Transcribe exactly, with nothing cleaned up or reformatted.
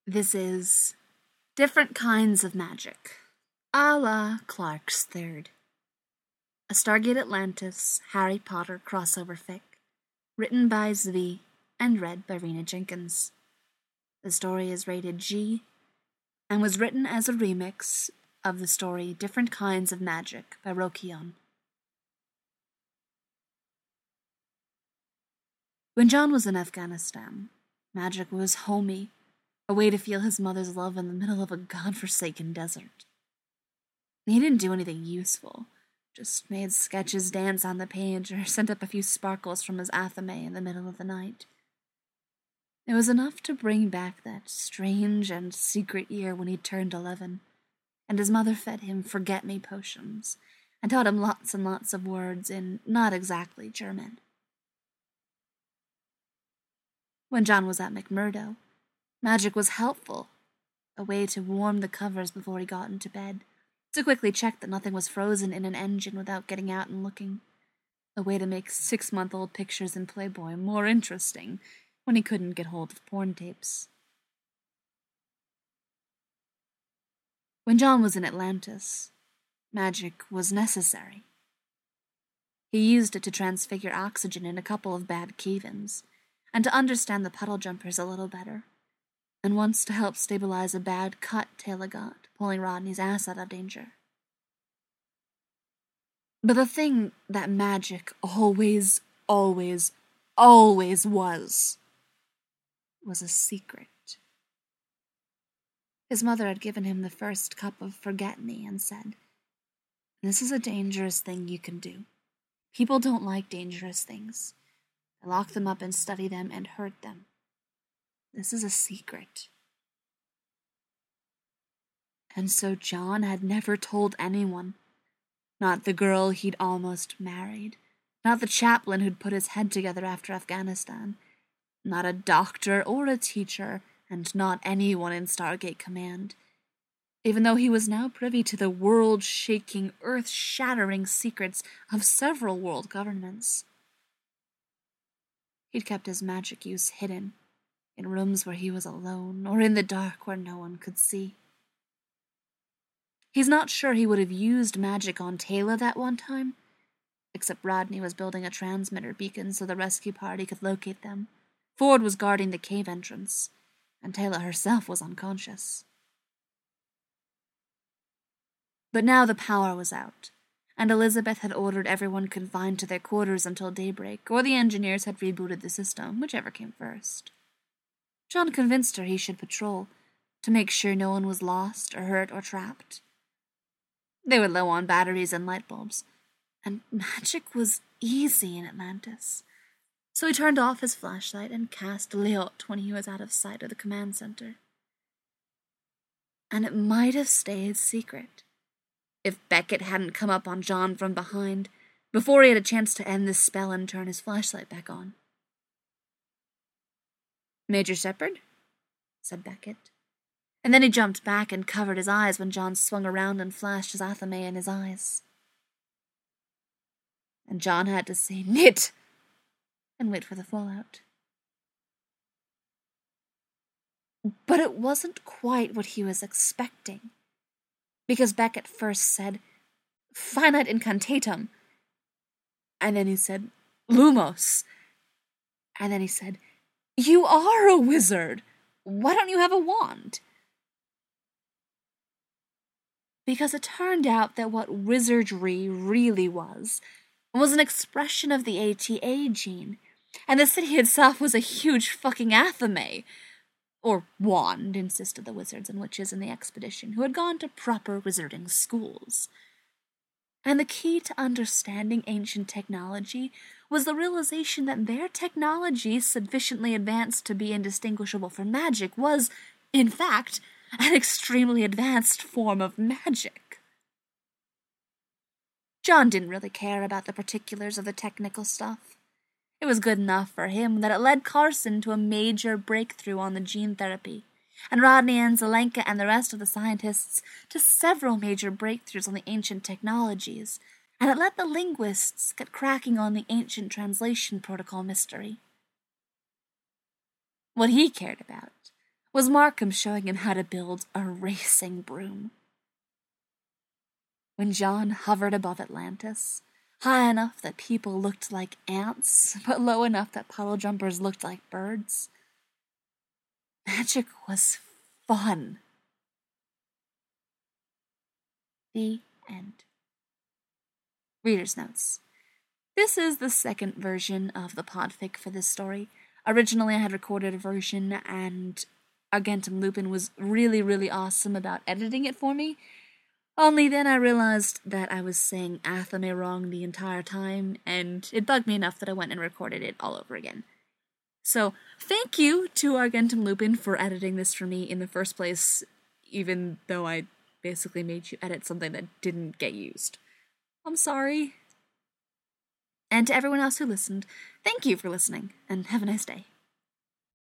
This is Different Kinds of Magic, a la Clark's Third. A Stargate Atlantis Harry Potter crossover fic, written by Zvi and read by Rena Jenkins. The story is rated G and was written as a remix of the story Different Kinds of Magic by Rokion. When John was in Afghanistan, magic was homey, a way to feel his mother's love in the middle of a godforsaken desert. He didn't do anything useful, just made sketches dance on the page or sent up a few sparkles from his athame in the middle of the night. It was enough to bring back that strange and secret year when he turned eleven, and his mother fed him forget-me potions and taught him lots and lots of words in not exactly German. When John was at McMurdo, magic was helpful, a way to warm the covers before he got into bed, to quickly check that nothing was frozen in an engine without getting out and looking, a way to make six-month-old pictures in Playboy more interesting when he couldn't get hold of porn tapes. When John was in Atlantis, magic was necessary. He used it to transfigure oxygen in a couple of bad Kevins, and to understand the puddle jumpers a little better, and once to help stabilize a bad cut Taylor got, pulling Rodney's ass out of danger. But the thing that magic always, always, always was, was a secret. His mother had given him the first cup of forget-me and said, "This is a dangerous thing you can do. People don't like dangerous things. I lock them up and study them and hurt them. This is a secret." And so John had never told anyone. Not the girl he'd almost married. Not the chaplain who'd put his head together after Afghanistan. Not a doctor or a teacher, and not anyone in Stargate Command. Even though he was now privy to the world-shaking, earth-shattering secrets of several world governments. He'd kept his magic use hidden, in rooms where he was alone, or in the dark where no one could see. He's not sure he would have used magic on Taylor that one time, except Rodney was building a transmitter beacon so the rescue party could locate them. Ford was guarding the cave entrance, and Taylor herself was unconscious. But now the power was out, and Elizabeth had ordered everyone confined to their quarters until daybreak, or the engineers had rebooted the system, whichever came first. John convinced her he should patrol, to make sure no one was lost or hurt or trapped. They were low on batteries and light bulbs, and magic was easy in Atlantis. So he turned off his flashlight and cast Leot when he was out of sight of the command center. And it might have stayed secret, if Beckett hadn't come up on John from behind, before he had a chance to end the spell and turn his flashlight back on. "Major Shepard?" said Beckett. And then he jumped back and covered his eyes when John swung around and flashed his athame in his eyes. And John had to say, "Nit!" and wait for the fallout. But it wasn't quite what he was expecting, because Beckett first said, "Finite incantatum," and then he said, "Lumos," and then he said, "You are a wizard! Why don't you have a wand?" Because it turned out that what wizardry really was, was an expression of the A T A gene, and the city itself was a huge fucking athame. Or wand, insisted the wizards and witches in the expedition, who had gone to proper wizarding schools. And the key to understanding ancient technology was the realization that their technology, sufficiently advanced to be indistinguishable from magic, was, in fact, an extremely advanced form of magic. John didn't really care about the particulars of the technical stuff. It was good enough for him that it led Carson to a major breakthrough on the gene therapy, and Rodney and Zelenka and the rest of the scientists to several major breakthroughs on the ancient technologies, and it let the linguists get cracking on the ancient translation protocol mystery. What he cared about was Markham showing him how to build a racing broom. When John hovered above Atlantis, high enough that people looked like ants, but low enough that puddle jumpers looked like birds, magic was fun. The end. Reader's notes. This is the second version of the podfic for this story. Originally, I had recorded a version, and Argentum Lupin was really, really awesome about editing it for me. Only then I realized that I was saying Athame wrong the entire time, and it bugged me enough that I went and recorded it all over again. So, thank you to Argentum Lupin for editing this for me in the first place, even though I basically made you edit something that didn't get used. I'm sorry. And to everyone else who listened, thank you for listening, and have a nice day.